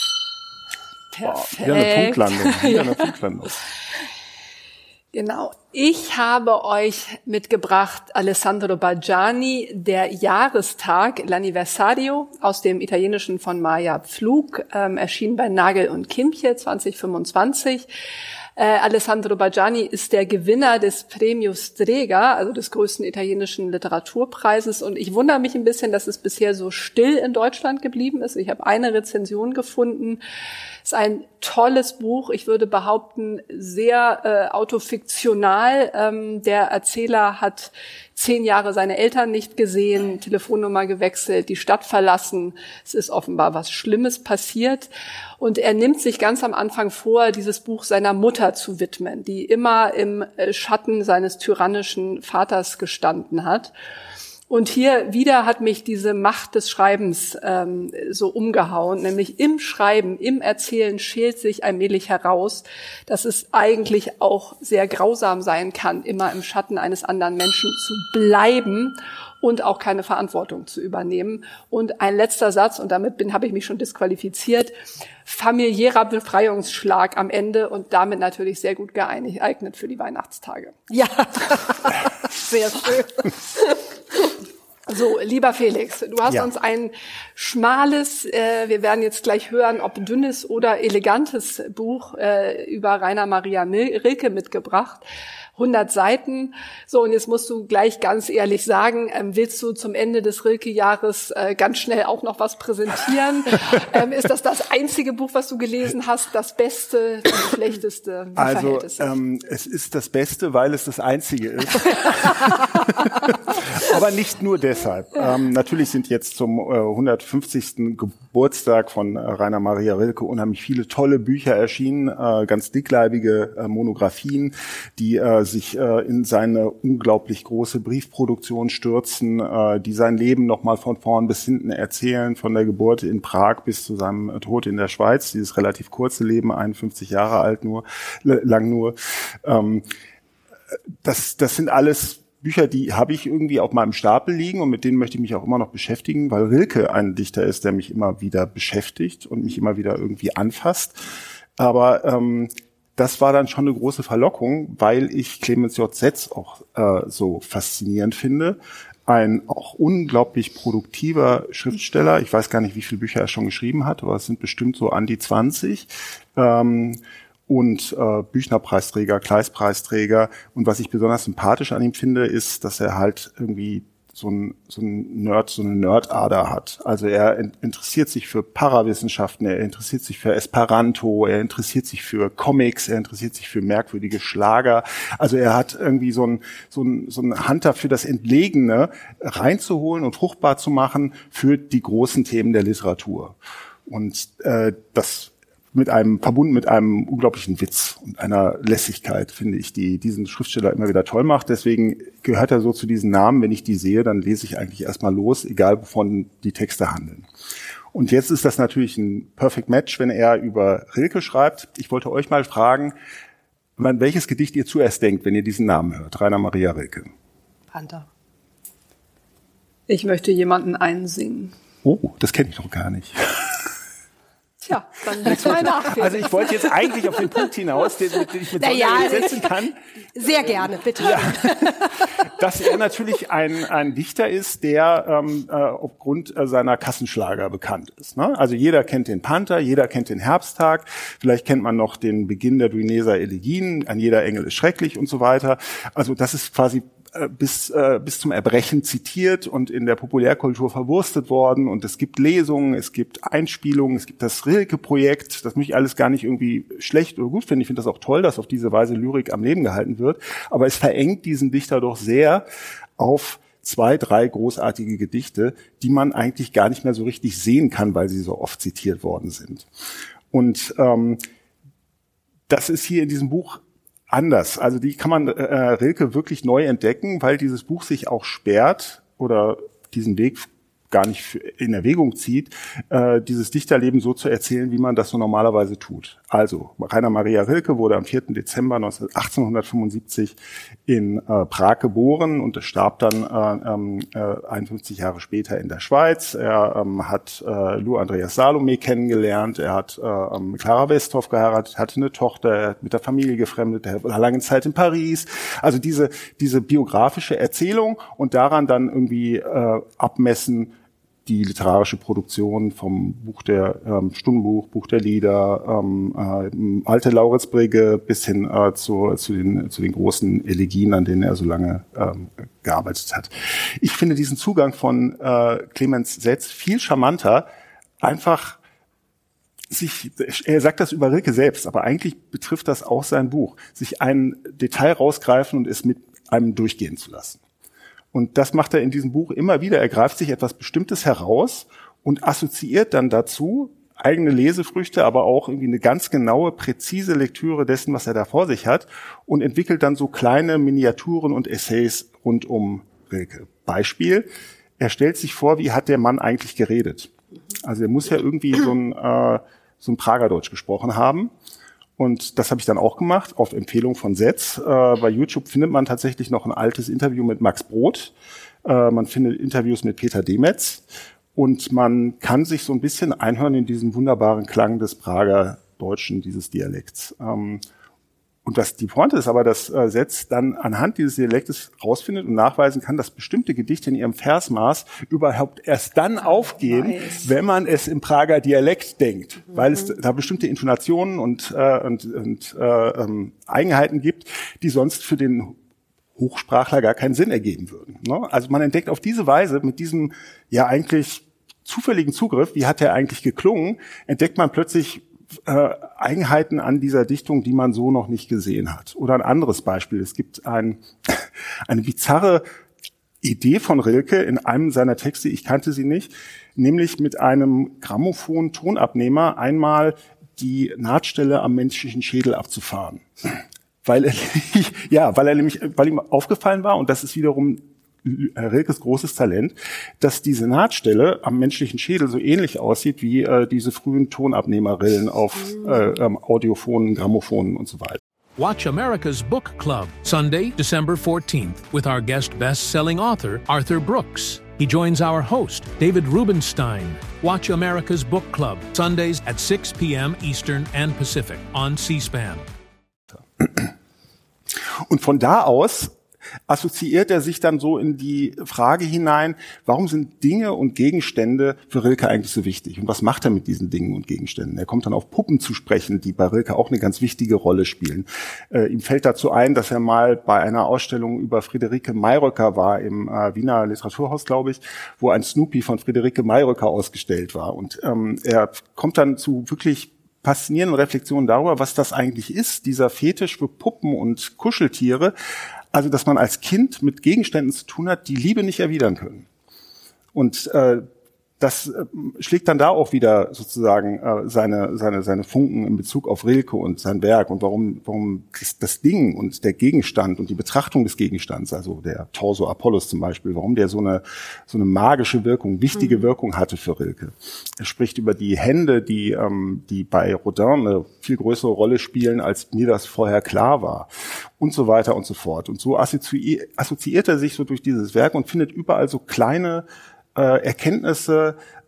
Speaker 2: Perfekt.
Speaker 3: Wow, wieder eine Punktlandung. Wieder eine Punktlandung.
Speaker 2: Genau. Ich habe euch mitgebracht Alessandro Bargiani, der Jahrestag, L'Anniversario, aus dem Italienischen von Maya Pflug, ähm, erschienen bei Nagel und Kimpje zwanzig fünfundzwanzig. Äh, Alessandro Bargiani ist der Gewinner des Premio Strega, also des größten italienischen Literaturpreises. Und ich wundere mich ein bisschen, dass es bisher so still in Deutschland geblieben ist. Ich habe eine Rezension gefunden. Es ist ein tolles Buch. Ich würde behaupten, sehr äh, autofiktional. Ähm, der Erzähler hat zehn Jahre seine Eltern nicht gesehen, Telefonnummer gewechselt, die Stadt verlassen. Es ist offenbar was Schlimmes passiert. Und er nimmt sich ganz am Anfang vor, dieses Buch seiner Mutter zu widmen, die immer im Schatten seines tyrannischen Vaters gestanden hat. Und hier wieder hat mich diese Macht des Schreibens ähm, so umgehauen, nämlich im Schreiben, im Erzählen schält sich allmählich heraus, dass es eigentlich auch sehr grausam sein kann, immer im Schatten eines anderen Menschen zu bleiben und auch keine Verantwortung zu übernehmen. Und ein letzter Satz, und damit bin habe ich mich schon disqualifiziert, familiärer Befreiungsschlag am Ende und damit natürlich sehr gut geeignet für die Weihnachtstage.
Speaker 4: Ja, sehr schön.
Speaker 2: So, lieber Felix, du hast
Speaker 3: ja.
Speaker 2: uns ein schmales, äh, wir werden jetzt gleich hören, ob dünnes oder elegantes Buch äh, über Rainer Maria Rilke mitgebracht. hundert Seiten. So, und jetzt musst du gleich ganz ehrlich sagen, ähm, willst du zum Ende des Rilke-Jahres äh, ganz schnell auch noch was präsentieren? ähm, ist das das einzige Buch, was du gelesen hast? Das Beste, das Schlechteste? Wie
Speaker 3: also,
Speaker 2: verhält es sich?
Speaker 3: Ähm, es ist das Beste, weil es das einzige ist. Aber nicht nur deshalb. Ähm, natürlich sind jetzt zum äh, hundertfünfzigsten Geburtstag von äh, Rainer Maria Rilke unheimlich viele tolle Bücher erschienen, äh, ganz dickleibige äh, Monographien, die äh, sich äh, in seine unglaublich große Briefproduktion stürzen, äh, die sein Leben nochmal von vorn bis hinten erzählen, von der Geburt in Prag bis zu seinem Tod in der Schweiz, dieses relativ kurze Leben, einundfünfzig Jahre alt nur, lang nur. Ähm, das, das sind alles Bücher, die habe ich irgendwie auf meinem Stapel liegen und mit denen möchte ich mich auch immer noch beschäftigen, weil Rilke ein Dichter ist, der mich immer wieder beschäftigt und mich immer wieder irgendwie anfasst. Aber ähm, das war dann schon eine große Verlockung, weil ich Clemens J. Setz auch äh, so faszinierend finde. Ein auch unglaublich produktiver Schriftsteller. Ich weiß gar nicht, wie viele Bücher er schon geschrieben hat, aber es sind bestimmt so an die zwanzig. Ähm, und äh, Büchner-Preisträger, Kleist-Preisträger. Und was ich besonders sympathisch an ihm finde, ist, dass er halt irgendwie so ein, so ein Nerd, so eine Nerdader hat. Also er in, interessiert sich für Parawissenschaften, er interessiert sich für Esperanto, er interessiert sich für Comics, er interessiert sich für merkwürdige Schlager. Also er hat irgendwie so ein, so ein, so ein Hunter für das Entlegene reinzuholen und fruchtbar zu machen für die großen Themen der Literatur. Und äh, das mit einem, verbunden mit einem unglaublichen Witz und einer Lässigkeit, finde ich, die diesen Schriftsteller immer wieder toll macht. Deswegen gehört er so zu diesen Namen. Wenn ich die sehe, dann lese ich eigentlich erstmal los, egal wovon die Texte handeln. Und jetzt ist das natürlich ein Perfect Match, wenn er über Rilke schreibt. Ich wollte euch mal fragen, an welches Gedicht ihr zuerst denkt, wenn ihr diesen Namen hört. Rainer Maria Rilke.
Speaker 4: Panther.
Speaker 2: Ich möchte jemanden einsingen.
Speaker 3: Oh, das kenne ich noch gar nicht.
Speaker 2: Tja, dann muss mal nachdenken.
Speaker 3: Also ich wollte jetzt eigentlich auf den Punkt hinaus, den, den ich mit Sonja
Speaker 4: ja,
Speaker 3: setzen kann.
Speaker 4: Sehr gerne, bitte.
Speaker 3: Ja, dass er natürlich ein, ein Dichter ist, der ähm, äh, aufgrund äh, seiner Kassenschlager bekannt ist. Ne? Also jeder kennt den Panther, jeder kennt den Herbsttag, vielleicht kennt man noch den Beginn der Duineser Elegien, Ein jeder Engel ist schrecklich und so weiter. Also das ist quasi bis äh, bis zum Erbrechen zitiert und in der Populärkultur verwurstet worden, und es gibt Lesungen, es gibt Einspielungen, es gibt das Rilke-Projekt, das mich alles gar nicht irgendwie schlecht oder gut finde. Ich finde das auch toll, dass auf diese Weise Lyrik am Leben gehalten wird, aber es verengt diesen Dichter doch sehr auf zwei, drei großartige Gedichte, die man eigentlich gar nicht mehr so richtig sehen kann, weil sie so oft zitiert worden sind. Und ähm, das ist hier in diesem Buch anders. Also die kann man äh, Rilke wirklich neu entdecken, weil dieses Buch sich auch sperrt oder diesen Weg gar nicht in Erwägung zieht, äh, dieses Dichterleben so zu erzählen, wie man das so normalerweise tut. Also Rainer Maria Rilke wurde am vierten Dezember achtzehnhundertfünfundsiebzig in äh, Prag geboren und starb dann äh, äh, einundfünfzig Jahre später in der Schweiz. Er ähm, hat äh, Lou Andreas Salome kennengelernt, er hat äh, Clara Westhoff geheiratet, hatte eine Tochter, er hat mit der Familie gefremdet, er war lange Zeit in Paris. Also diese diese biografische Erzählung und daran dann irgendwie äh, abmessen, die literarische Produktion vom Buch der ähm, Stundenbuch, Buch der Lieder, ähm, äh, alte Lauritzbrigge bis hin äh, zu, zu, den, zu den großen Elegien, an denen er so lange ähm, gearbeitet hat. Ich finde diesen Zugang von äh, Clemens Setz viel charmanter, einfach sich, er sagt das über Rilke selbst, aber eigentlich betrifft das auch sein Buch, sich ein Detail rausgreifen und es mit einem durchgehen zu lassen. Und das macht er in diesem Buch immer wieder. Er greift sich etwas Bestimmtes heraus und assoziiert dann dazu eigene Lesefrüchte, aber auch irgendwie eine ganz genaue, präzise Lektüre dessen, was er da vor sich hat, und entwickelt dann so kleine Miniaturen und Essays rund um Rilke. Beispiel: Er stellt sich vor, wie hat der Mann eigentlich geredet? Also er muss ja irgendwie so ein, äh, so ein Pragerdeutsch gesprochen haben. Und das habe ich dann auch gemacht, auf Empfehlung von Setz. Äh, bei YouTube findet man tatsächlich noch ein altes Interview mit Max Brod. Äh, man findet Interviews mit Peter Demetz. Und man kann sich so ein bisschen einhören in diesen wunderbaren Klang des Prager Deutschen, dieses Dialekts. Ähm, und das, die Pointe ist aber, dass äh, Setz dann anhand dieses Dialektes rausfindet und nachweisen kann, dass bestimmte Gedichte in ihrem Versmaß überhaupt erst dann aufgehen, nice. wenn man es im Prager Dialekt denkt, mhm. weil es da bestimmte Intonationen und, äh, und, und äh, ähm, Eigenheiten gibt, die sonst für den Hochsprachler gar keinen Sinn ergeben würden. Ne? Also man entdeckt auf diese Weise mit diesem ja eigentlich zufälligen Zugriff, wie hat der eigentlich geklungen, entdeckt man plötzlich Äh, Eigenheiten an dieser Dichtung, die man so noch nicht gesehen hat. Oder ein anderes Beispiel: Es gibt ein, eine bizarre Idee von Rilke in einem seiner Texte, ich kannte sie nicht, nämlich mit einem Grammophon-Tonabnehmer einmal die Nahtstelle am menschlichen Schädel abzufahren. Weil er, ja, weil er nämlich, weil ihm aufgefallen war, und das ist wiederum Rilkes großes Talent, dass diese Nahtstelle am menschlichen Schädel so ähnlich aussieht wie äh, diese frühen Tonabnehmerrillen auf äh, ähm, Audiophonen, Grammophonen und so weiter.
Speaker 1: Watch America's Book Club, Sunday, December fourteenth, with our guest best-selling author, Arthur Brooks. He joins our host, David Rubenstein. Watch America's Book Club, Sundays at six p.m. Eastern and Pacific on C-SPAN.
Speaker 3: Und von da aus assoziiert er sich dann so in die Frage hinein, warum sind Dinge und Gegenstände für Rilke eigentlich so wichtig? Und was macht er mit diesen Dingen und Gegenständen? Er kommt dann auf Puppen zu sprechen, die bei Rilke auch eine ganz wichtige Rolle spielen. Äh, ihm fällt dazu ein, dass er mal bei einer Ausstellung über Friederike Mayröcker war, im äh, Wiener Literaturhaus, glaube ich, wo ein Snoopy von Friederike Mayröcker ausgestellt war. Und ähm, er kommt dann zu wirklich faszinierenden Reflexionen darüber, was das eigentlich ist, dieser Fetisch für Puppen und Kuscheltiere. Also, dass man als Kind mit Gegenständen zu tun hat, die Liebe nicht erwidern können. Und äh, das äh, schlägt dann da auch wieder sozusagen äh, seine seine seine Funken in Bezug auf Rilke und sein Werk und warum warum das, das Ding und der Gegenstand und die Betrachtung des Gegenstands, also der Torso Apollos zum Beispiel, warum der so eine so eine magische Wirkung, wichtige mhm. Wirkung hatte für Rilke. Er spricht über die Hände, die ähm, die bei Rodin eine viel größere Rolle spielen, als mir das vorher klar war, und so weiter und so fort. Und so assozi- assoziiert er sich so durch dieses Werk und findet überall so kleine Äh, Erkenntnisse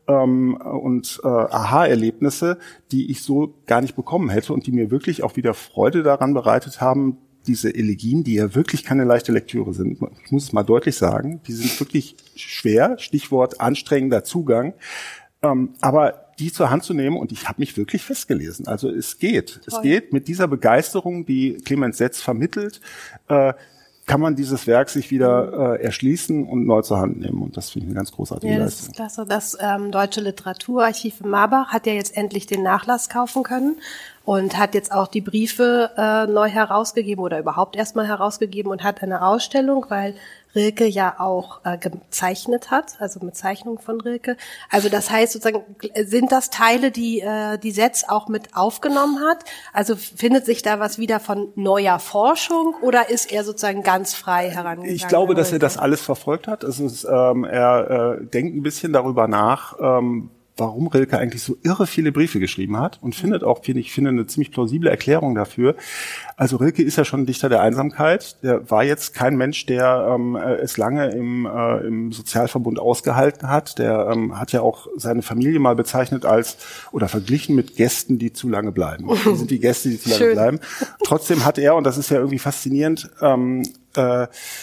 Speaker 3: ähm, und äh, Aha-Erlebnisse, die ich so gar nicht bekommen hätte und die mir wirklich auch wieder Freude daran bereitet haben, diese Elegien, die ja wirklich keine leichte Lektüre sind, ich muss es mal deutlich sagen, die sind wirklich schwer, Stichwort anstrengender Zugang, ähm, aber die zur Hand zu nehmen, und ich habe mich wirklich festgelesen. Also es geht. Toll. Es geht mit dieser Begeisterung, die Clemens Setz vermittelt, äh, kann man dieses Werk sich wieder äh, erschließen und neu zur Hand nehmen. Und das finde ich eine ganz großartige
Speaker 4: ja,
Speaker 3: Leistung.
Speaker 4: Das ist klasse. Das ähm, Deutsche Literaturarchiv in Marbach hat ja jetzt endlich den Nachlass kaufen können und hat jetzt auch die Briefe äh, neu herausgegeben oder überhaupt erstmal herausgegeben und hat eine Ausstellung, weil Rilke ja auch äh, gezeichnet hat, also mit Zeichnungen von Rilke. Also das heißt sozusagen, sind das Teile, die äh, die Setz auch mit aufgenommen hat? Also findet sich da was wieder von neuer Forschung oder ist er sozusagen ganz frei herangegangen?
Speaker 3: Ich glaube, dass er das alles verfolgt hat. Also es, ähm, er äh, denkt ein bisschen darüber nach, ähm, warum Rilke eigentlich so irre viele Briefe geschrieben hat und findet auch, finde ich, finde eine ziemlich plausible Erklärung dafür. Also Rilke ist ja schon ein Dichter der Einsamkeit. Der war jetzt kein Mensch, der ähm, es lange im, äh, im Sozialverbund ausgehalten hat. Der ähm, hat ja auch seine Familie mal bezeichnet als oder verglichen mit Gästen, die zu lange bleiben. Die sind die Gäste, die zu lange
Speaker 4: Schön.
Speaker 3: bleiben. Trotzdem hat er, und das ist ja irgendwie faszinierend, ähm, äh,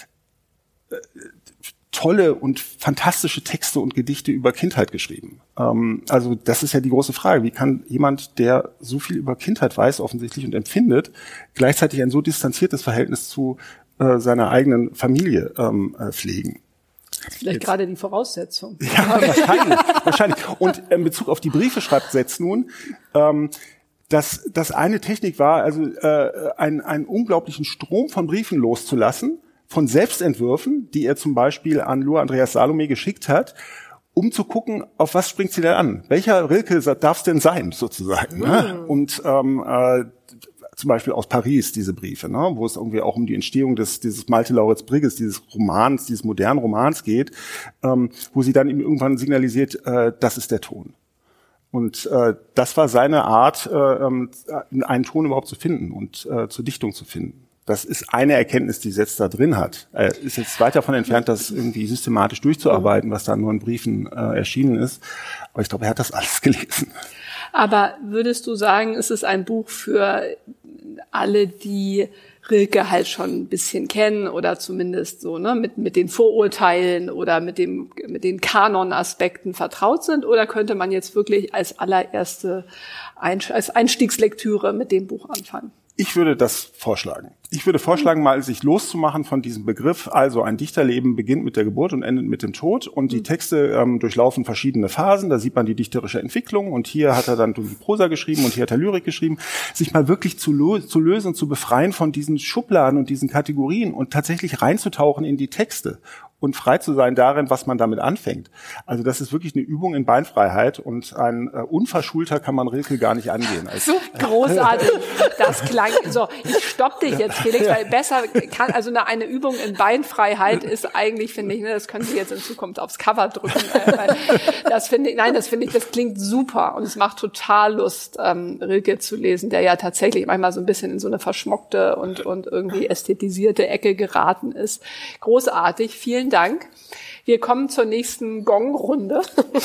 Speaker 3: tolle und fantastische Texte und Gedichte über Kindheit geschrieben. Ähm, also das ist ja die große Frage. Wie kann jemand, der so viel über Kindheit weiß offensichtlich und empfindet, gleichzeitig ein so distanziertes Verhältnis zu äh, seiner eigenen Familie ähm, äh, pflegen?
Speaker 2: Vielleicht Jetzt. Gerade die Voraussetzung.
Speaker 3: Ja, wahrscheinlich. wahrscheinlich. Und in Bezug auf die Briefe schreibt Setz nun, ähm, dass das eine Technik war, also äh, einen, einen unglaublichen Strom von Briefen loszulassen, von Selbstentwürfen, die er zum Beispiel an Lua Andreas Salome geschickt hat, um zu gucken, auf was springt sie denn an? Welcher Rilke darf es denn sein, sozusagen? Mhm. Ne? Und ähm, äh, zum Beispiel aus Paris diese Briefe, ne? Wo es irgendwie auch um die Entstehung des dieses Malte Lauritz Brigges, dieses Romans, dieses modernen Romans geht, ähm, wo sie dann ihm irgendwann signalisiert, äh, das ist der Ton. Und äh, das war seine Art, äh, einen Ton überhaupt zu finden und äh, zur Dichtung zu finden. Das ist eine Erkenntnis, die Setz da drin hat. Er ist jetzt weit davon entfernt, das irgendwie systematisch durchzuarbeiten, was da nur in Briefen äh, erschienen ist. Aber ich glaube, er hat das alles gelesen.
Speaker 2: Aber würdest du sagen, es ist ein Buch für alle, die Rilke halt schon ein bisschen kennen oder zumindest so, ne, mit, mit den Vorurteilen oder mit dem, mit den Kanon-Aspekten vertraut sind? Oder könnte man jetzt wirklich als allererste, Einsch- als Einstiegslektüre mit dem Buch anfangen?
Speaker 3: Ich würde das vorschlagen. Ich würde vorschlagen, mal sich loszumachen von diesem Begriff. Also ein Dichterleben beginnt mit der Geburt und endet mit dem Tod. Und die Texte ähm, durchlaufen verschiedene Phasen. Da sieht man die dichterische Entwicklung. Und hier hat er dann die Prosa geschrieben und hier hat er Lyrik geschrieben. Sich mal wirklich zu, lo- zu lösen und zu befreien von diesen Schubladen und diesen Kategorien und tatsächlich reinzutauchen in die Texte und frei zu sein darin, was man damit anfängt. Also das ist wirklich eine Übung in Beinfreiheit und ein äh, Unverschulter kann man Rilke gar nicht angehen.
Speaker 2: So großartig. Das klang, so, ich stopp dich jetzt, Felix, weil besser kann, also eine, eine Übung in Beinfreiheit ist eigentlich, finde ich, ne, das können Sie jetzt in Zukunft aufs Cover drücken, äh, weil das finde ich, nein, das finde ich, das klingt super und es macht total Lust, ähm, Rilke zu lesen, der ja tatsächlich manchmal so ein bisschen in so eine verschmockte und, und irgendwie ästhetisierte Ecke geraten ist. Großartig, vielen Dank. Wir kommen zur nächsten Gong-Runde.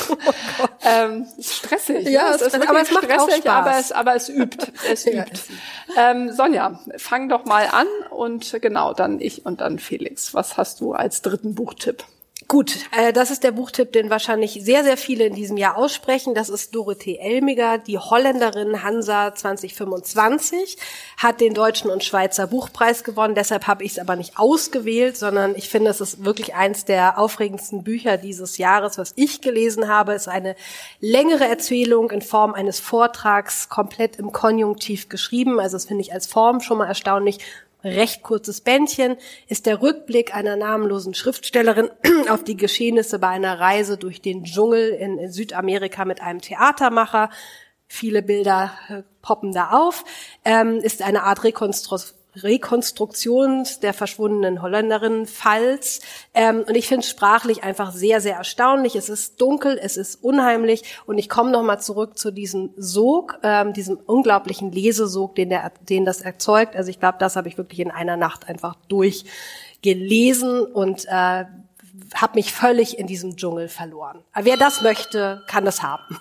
Speaker 2: Oh ähm, ist stressig.
Speaker 4: Ja,
Speaker 2: es ist
Speaker 4: stressig, aber es macht
Speaker 2: stressig,
Speaker 4: auch Spaß.
Speaker 2: aber es, aber es übt. Es
Speaker 4: Ja.
Speaker 2: übt. Ähm, Sonja, fang doch mal an und genau, dann ich und dann Felix. Was hast du als dritten Buchtipp?
Speaker 4: Gut, äh, das ist der Buchtipp, den wahrscheinlich sehr, sehr viele in diesem Jahr aussprechen. Das ist Dorothee Elmiger, die Holländerin Hansa zwanzig fünfundzwanzig, hat den Deutschen und Schweizer Buchpreis gewonnen. Deshalb habe ich es aber nicht ausgewählt, sondern ich finde, es ist wirklich eins der aufregendsten Bücher dieses Jahres, was ich gelesen habe. Es ist eine längere Erzählung in Form eines Vortrags, komplett im Konjunktiv geschrieben. Also das finde ich als Form schon mal erstaunlich. Recht kurzes Bändchen ist der Rückblick einer namenlosen Schriftstellerin auf die Geschehnisse bei einer Reise durch den Dschungel in Südamerika mit einem Theatermacher. Viele Bilder äh, poppen da auf. Ähm, ist eine Art Rekonstru- Rekonstruktion der verschwundenen Holländerin Pfalz. Ähm, und ich finde es sprachlich einfach sehr, sehr erstaunlich. Es ist dunkel, es ist unheimlich. Und ich komme nochmal zurück zu diesem Sog, ähm, diesem unglaublichen Lesesog, den, der, den das erzeugt. Also ich glaube, das habe ich wirklich in einer Nacht einfach durchgelesen und äh, habe mich völlig in diesem Dschungel verloren. Aber wer das möchte, kann das haben.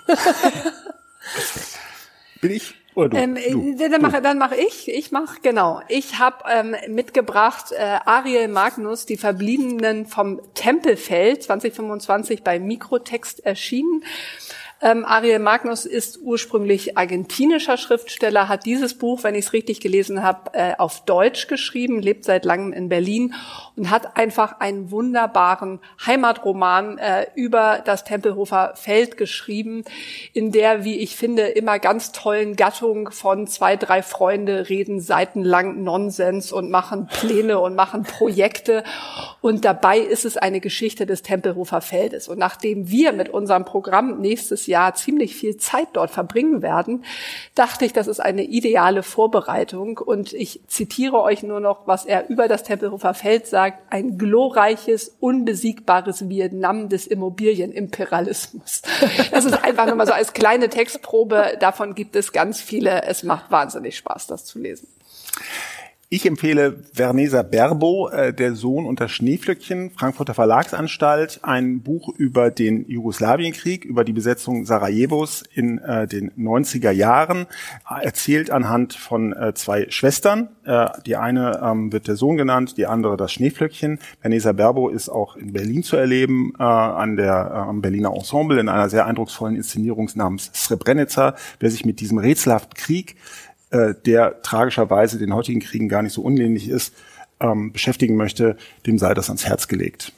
Speaker 3: Bin ich? Oder du?
Speaker 2: Ähm,
Speaker 3: du.
Speaker 2: Dann mache dann mach ich. Ich mache, genau. Ich habe ähm, mitgebracht äh, Ariel Magnus, die Verbliebenen vom Tempelfeld, zwanzig fünfundzwanzig bei Mikrotext erschienen. Ähm, Ariel Magnus ist ursprünglich argentinischer Schriftsteller, hat dieses Buch, wenn ich es richtig gelesen habe, äh, auf Deutsch geschrieben, lebt seit langem in Berlin und hat einfach einen wunderbaren Heimatroman äh, über das Tempelhofer Feld geschrieben, in der, wie ich finde, immer ganz tollen Gattung von zwei, drei Freunde reden seitenlang Nonsens und machen Pläne und machen Projekte. Und dabei ist es eine Geschichte des Tempelhofer Feldes. Und nachdem wir mit unserem Programm nächstes Jahr ziemlich viel Zeit dort verbringen werden, dachte ich, das ist eine ideale Vorbereitung. Und ich zitiere euch nur noch, was er über das Tempelhofer Feld sagt: ein glorreiches, unbesiegbares Vietnam des Immobilienimperialismus. Das ist einfach nur mal so als kleine Textprobe. Davon gibt es ganz viele. Es macht wahnsinnig Spaß, das zu lesen.
Speaker 3: Ich empfehle Werneser Berbo, äh, Der Sohn unter Schneeflöckchen, Frankfurter Verlagsanstalt, ein Buch über den Jugoslawienkrieg, über die Besetzung Sarajevos in äh, den neunziger Jahren, erzählt anhand von äh, zwei Schwestern. Äh, die eine ähm, wird der Sohn genannt, die andere das Schneeflöckchen. Werneser Berbo ist auch in Berlin zu erleben, äh, an der äh, am Berliner Ensemble in einer sehr eindrucksvollen Inszenierung namens Srebrenica. Wer sich mit diesem rätselhaften Krieg, der tragischerweise den heutigen Kriegen gar nicht so unähnlich ist, ähm, beschäftigen möchte, dem sei das ans Herz gelegt.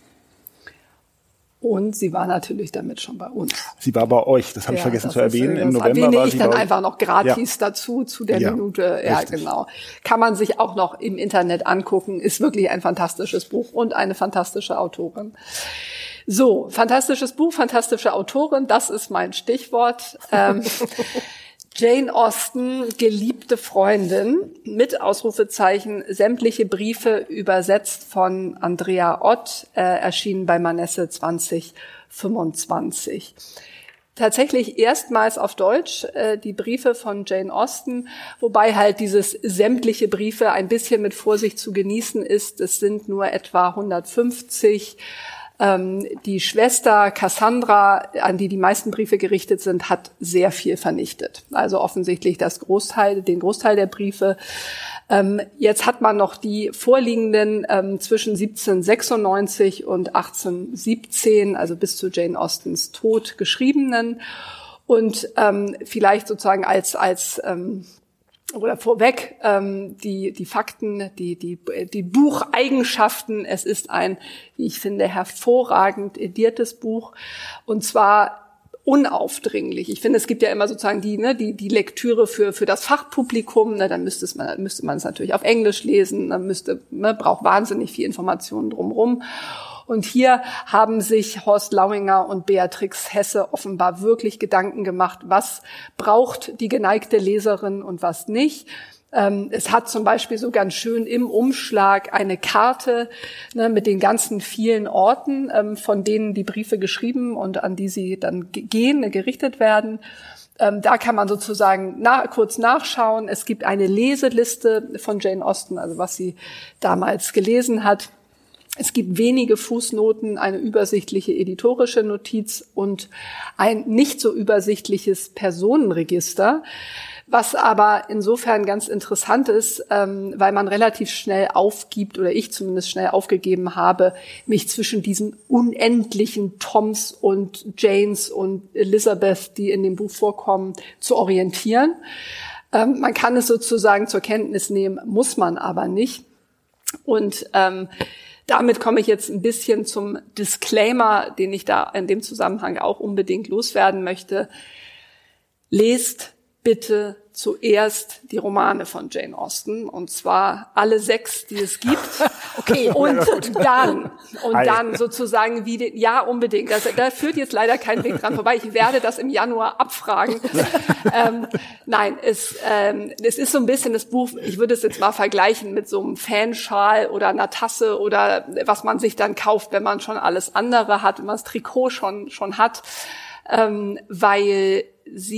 Speaker 2: Und sie war natürlich damit schon bei uns.
Speaker 3: Sie war bei euch, das habe ja, ich vergessen zu erwähnen.
Speaker 2: Ist,
Speaker 3: Im November
Speaker 2: erwähne
Speaker 3: war
Speaker 2: ich
Speaker 3: sie
Speaker 2: dann
Speaker 3: bei
Speaker 2: einfach noch gratis
Speaker 3: ja.
Speaker 2: dazu, zu der
Speaker 3: ja,
Speaker 2: Minute. Ja,
Speaker 3: richtig.
Speaker 2: Genau. Kann man sich auch noch im Internet angucken. Ist wirklich ein fantastisches Buch und eine fantastische Autorin. So, fantastisches Buch, fantastische Autorin, das ist mein Stichwort. Ähm, Jane Austen, geliebte Freundin, mit Ausrufezeichen, sämtliche Briefe übersetzt von Andrea Ott, äh, erschienen bei Manesse zwanzig fünfundzwanzig. Tatsächlich erstmals auf Deutsch äh, die Briefe von Jane Austen, wobei halt dieses sämtliche Briefe ein bisschen mit Vorsicht zu genießen ist. Es sind nur etwa hundertfünfzig. Die Schwester Cassandra, an die die meisten Briefe gerichtet sind, hat sehr viel vernichtet. Also offensichtlich das Großteil, den Großteil der Briefe. Jetzt hat man noch die vorliegenden zwischen siebzehnhundertsechsundneunzig und achtzehnhundertsiebzehn, also bis zu Jane Austens Tod geschriebenen. Und vielleicht sozusagen als als oder vorweg ähm, die die Fakten, die die die Bucheigenschaften. Es ist ein, wie ich finde, hervorragend ediertes Buch, und zwar unaufdringlich. Ich finde, es gibt ja immer sozusagen die ne die die Lektüre für für das Fachpublikum. Ne, dann müsste es man müsste man es natürlich auf Englisch lesen. Dann müsste ne, braucht wahnsinnig viel Informationen drumherum. Und hier haben sich Horst Lauinger und Beatrix Hesse offenbar wirklich Gedanken gemacht, was braucht die geneigte Leserin und was nicht. Ähm, es hat zum Beispiel so ganz schön im Umschlag eine Karte ne, mit den ganzen vielen Orten, ähm, von denen die Briefe geschrieben und an die sie dann gehen, gerichtet werden. Ähm, da kann man sozusagen na, kurz nachschauen. Es gibt eine Leseliste von Jane Austen, also was sie damals gelesen hat. Es gibt wenige Fußnoten, eine übersichtliche editorische Notiz und ein nicht so übersichtliches Personenregister, was aber insofern ganz interessant ist, ähm, weil man relativ schnell aufgibt, oder ich zumindest schnell aufgegeben habe, mich zwischen diesen unendlichen Toms und Janes und Elizabeth, die in dem Buch vorkommen, zu orientieren. Ähm, man kann es sozusagen zur Kenntnis nehmen, muss man aber nicht. Und ähm, damit komme ich jetzt ein bisschen zum Disclaimer, den ich da in dem Zusammenhang auch unbedingt loswerden möchte. Lest bitte zuerst die Romane von Jane Austen, und zwar alle sechs, die es gibt. Okay. Und dann, und dann sozusagen wie den, ja, unbedingt. Das, da führt jetzt leider kein Weg dran vorbei. Ich werde das im Januar abfragen. ähm, nein, es, ähm, es ist so ein bisschen das Buch, ich würde es jetzt mal vergleichen mit so einem Fanschal oder einer Tasse oder was man sich dann kauft, wenn man schon alles andere hat, wenn man das Trikot schon, schon hat, ähm, weil sie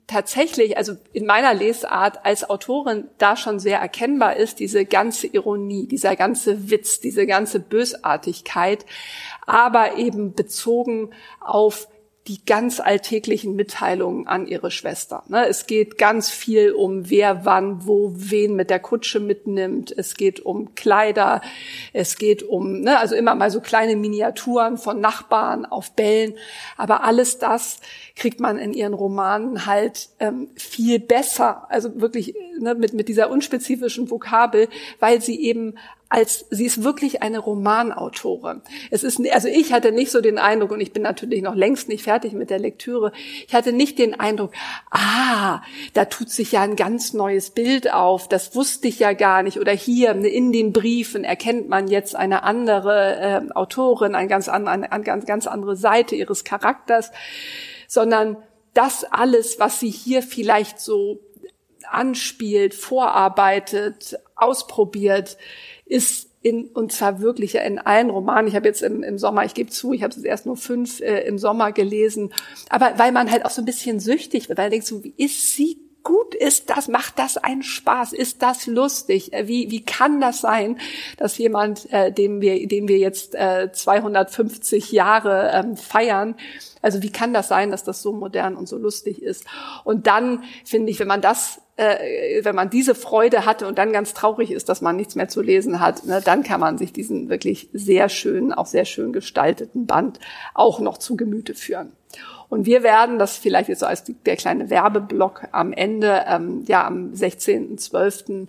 Speaker 2: tatsächlich, also in meiner Lesart als Autorin da schon sehr erkennbar ist, diese ganze Ironie, dieser ganze Witz, diese ganze Bösartigkeit, aber eben bezogen auf die ganz alltäglichen Mitteilungen an ihre Schwester. Es geht ganz viel um wer, wann, wo, wen mit der Kutsche mitnimmt. Es geht um Kleider. Es geht um, ne, also immer mal so kleine Miniaturen von Nachbarn auf Bällen. Aber alles das kriegt man in ihren Romanen halt ähm, viel besser. Also wirklich ne, mit mit dieser unspezifischen Vokabel, weil sie eben als sie ist wirklich eine Romanautorin. Es ist, also ich hatte nicht so den Eindruck, und ich bin natürlich noch längst nicht fertig mit der Lektüre, ich hatte nicht den Eindruck, ah, da tut sich ja ein ganz neues Bild auf, das wusste ich ja gar nicht, oder hier in den Briefen erkennt man jetzt eine andere äh, Autorin, eine ganz, an, eine, eine ganz, ganz andere Seite ihres Charakters, sondern das alles, was sie hier vielleicht so anspielt, vorarbeitet, ausprobiert, ist in, und zwar wirklich in allen Romanen. Ich habe jetzt im, im Sommer, ich gebe zu, ich habe es erst nur fünf äh, im Sommer gelesen, aber weil man halt auch so ein bisschen süchtig wird, weil man denkt so, wie ist sie gut, ist das, macht das einen Spaß, ist das lustig, wie wie kann das sein, dass jemand, äh, dem wir dem wir jetzt äh, zweihundertfünfzig Jahre ähm, feiern, also wie kann das sein, dass das so modern und so lustig ist? Und dann finde ich, wenn man das Äh, wenn man diese Freude hatte und dann ganz traurig ist, dass man nichts mehr zu lesen hat, ne, dann kann man sich diesen wirklich sehr schönen, auch sehr schön gestalteten Band auch noch zu Gemüte führen. Und wir werden, das vielleicht jetzt so als der kleine Werbeblock am Ende, ähm, ja am sechzehnten zwölften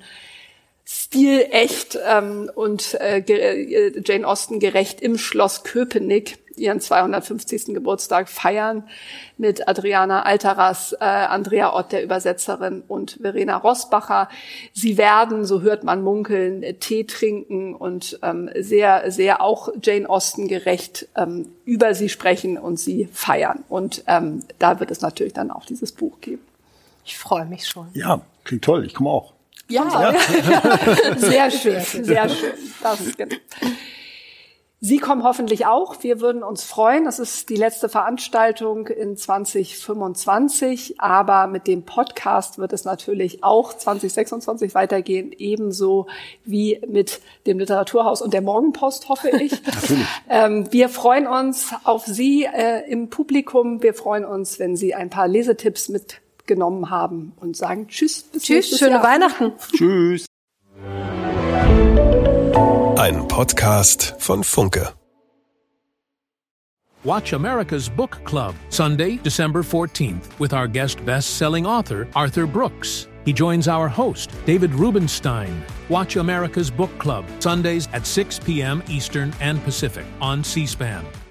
Speaker 2: stilecht ähm, und äh, Jane Austen gerecht im Schloss Köpenick ihren zweihundertfünfzigsten Geburtstag feiern mit Adriana Altaras, äh, Andrea Ott, der Übersetzerin, und Verena Roßbacher. Sie werden, so hört man munkeln, Tee trinken und ähm, sehr, sehr auch Jane Austen gerecht ähm, über sie sprechen und sie feiern. Und ähm, da wird es natürlich dann auch dieses Buch geben.
Speaker 4: Ich freue mich schon.
Speaker 3: Ja, klingt toll. Ich komme auch.
Speaker 2: Ja, ja. Sehr schön, sehr schön. Das ist genau. Sie kommen hoffentlich auch. Wir würden uns freuen. Das ist die letzte Veranstaltung in zwanzig fünfundzwanzig. Aber mit dem Podcast wird es natürlich auch zwanzig sechsundzwanzig weitergehen. Ebenso wie mit dem Literaturhaus und der Morgenpost, hoffe ich. Natürlich. Ähm, wir freuen uns auf Sie äh, im Publikum. Wir freuen uns, wenn Sie ein paar Lesetipps mitgenommen haben und sagen Tschüss.
Speaker 4: Bis Tschüss, schöne Jahr. Weihnachten.
Speaker 3: Tschüss.
Speaker 5: Ein Podcast von Funke.
Speaker 1: Watch America's Book Club, Sunday, December fourteenth, with our guest best-selling author, Arthur Brooks. He joins our host, David Rubenstein. Watch America's Book Club, Sundays at six p.m. Eastern and Pacific on C-SPAN.